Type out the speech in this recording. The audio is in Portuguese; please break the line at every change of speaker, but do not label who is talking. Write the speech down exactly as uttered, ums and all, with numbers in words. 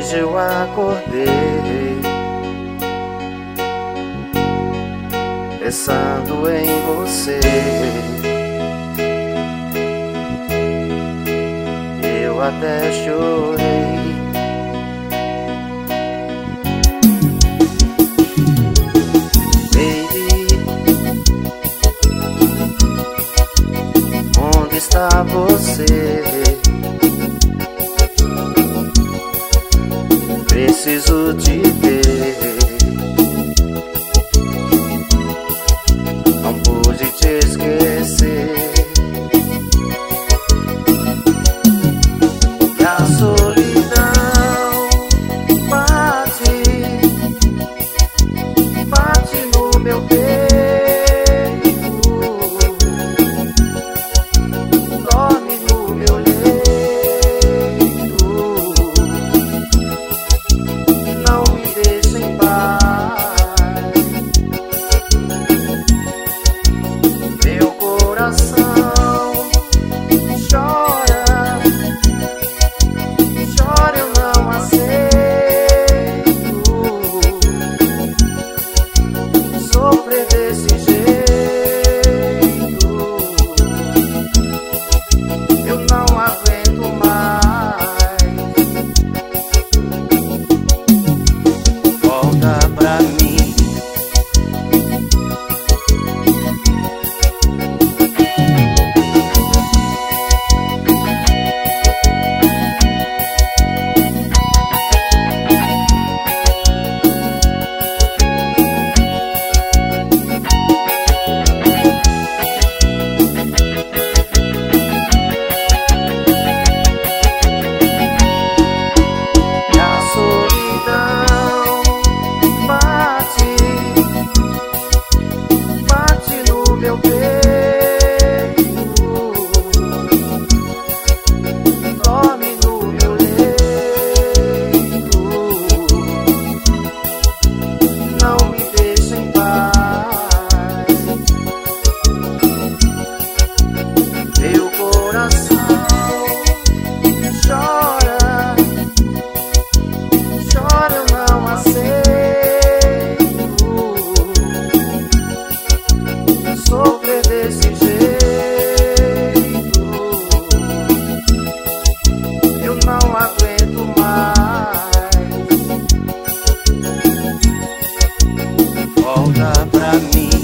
Hoje eu acordei pensando em você. Eu até chorei. Baby, onde está você? Preciso te ver. Não pude te esquecer. E a solidão bate, bate no meu peito, dorme no meu leito, não me deixa em paz. Meu coração chora, chora, eu não aceito sofrer desse jeito. Eu não aguento mais. Volta pra mim. Meu peito, dorme no meu leito, não me deixa em paz. Meu coração chora, chora, eu não aceito sofrer desse jeito. Eu não aguento mais. Volta pra mim.